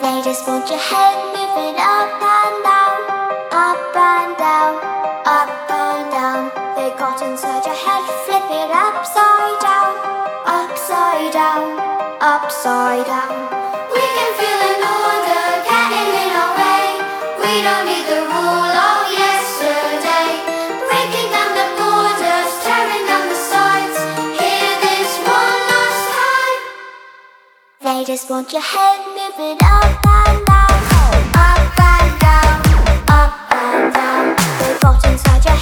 They just want your head moving up and down, up and down, up and down. They got inside your head, flip it upside down, upside down, upside down. We can feel an order getting in our way. We don't need the rule of yesterday. Breaking down the borders, tearing down the sides. Hear this one last time. They just want your head moving up and down, up and down, up and down. They got inside your